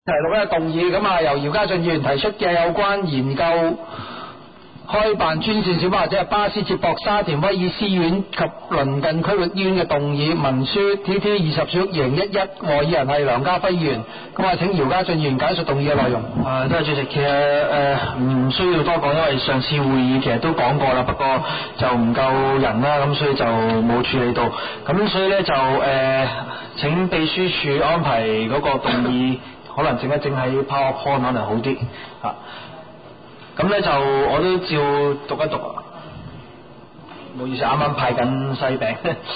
題錄嘅動議，咁啊由姚家俊議員提出嘅有關研究開辦專線小巴或者係巴士接駁沙田威爾斯醫院及鄰近區域醫院嘅動議文書 TT20/2011，獲議人係梁家輝議員。咁啊，請姚家俊議員解述動議嘅內容。 多謝主席。其實唔需要多講，因為上次會議其實都講過啦，不過就唔夠人啦，咁所以就冇處理到。咁所以呢，就請秘書處安排嗰個動議，可能整一整喺 PowerPoint 可能好啲嚇。咁呢就我都照讀一讀，唔好意思，啱啱派緊西餅。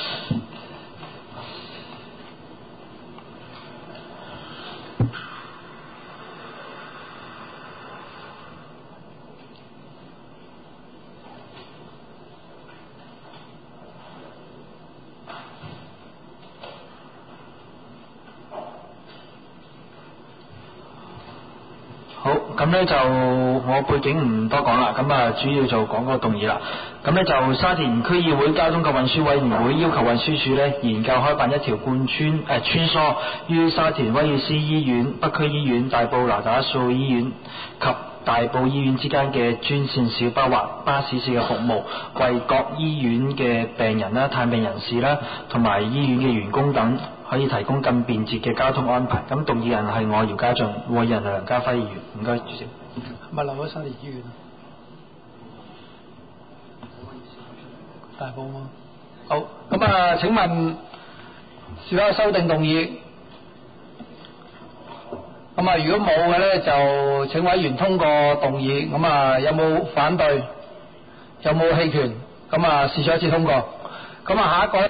好，咁呢就我背景唔多講啦，咁啊主要就講嗰個動議啦。咁呢就沙田區議會交通及運輸委員會要求運輸署呢研究開辦一條貫穿穿梭於沙田威爾斯醫院、北區醫院、大埔那打素醫院及大埔醫院之間嘅專線小巴或巴士式嘅服務，為各醫院嘅病人啦、探病人士啦，同埋醫院嘅員工等，可以提供更便捷嘅交通安排。咁動議人係我姚家俊，獲議人係梁家輝議員。唔該，主席。 咪留喺沙田醫院啊？大埔嗎？好，咁啊，請問是否有修訂動議？咁啊，如果冇嘅呢，就請委員通過動議。咁啊，有冇反對？有冇棄權？咁啊，視作一致通過。咁啊，下一個